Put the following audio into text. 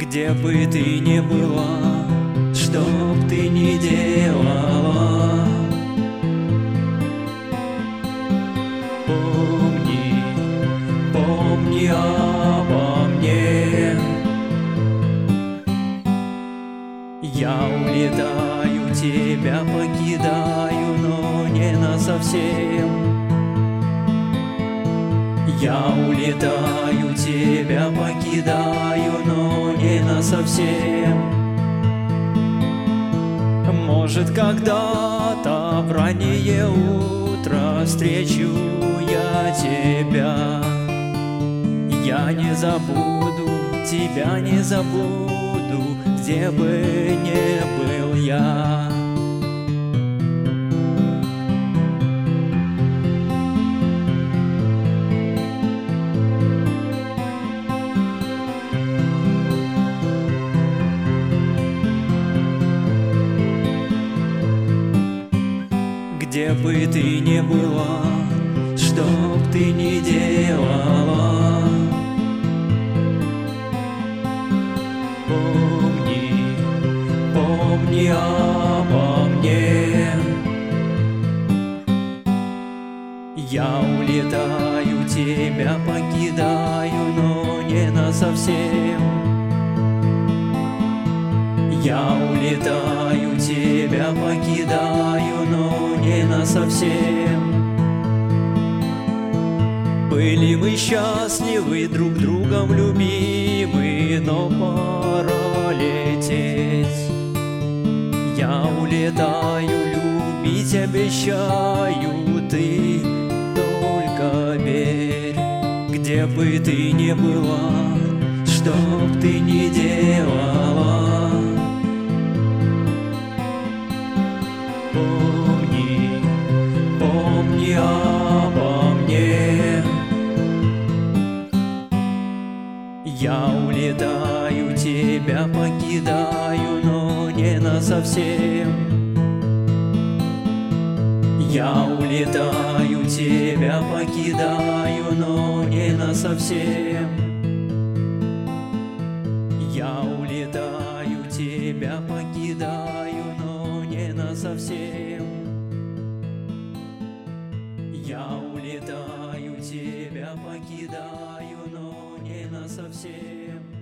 Где бы ты ни была, что б ты ни делала, помни, помни обо мне. Я улетаю, тебя покидаю, но не насовсем. Я улетаю, тебя покидаю, но не насовсем. Может, когда-то в раннее утро встречу я тебя. Я не забуду, тебя не забуду, где бы ни был я. Где бы ты ни была, что б ты ни делала, помни, помни обо мне. Я улетаю, тебя покидаю, но не насовсем. Я улетаю, тебя покидаю, но не насовсем. Были мы счастливы, друг другом любимы, но пора лететь. Я улетаю, любить обещаю, ты только верь. Где бы ты ни была, что б ты ни делала, помни, помни обо мне. Я улетаю, тебя покидаю, но не насовсем. Я улетаю, тебя покидаю, но не насовсем. Я улетаю, тебя покидаю, но не насовсем. Я улетаю, тебя покидаю, но не насовсем.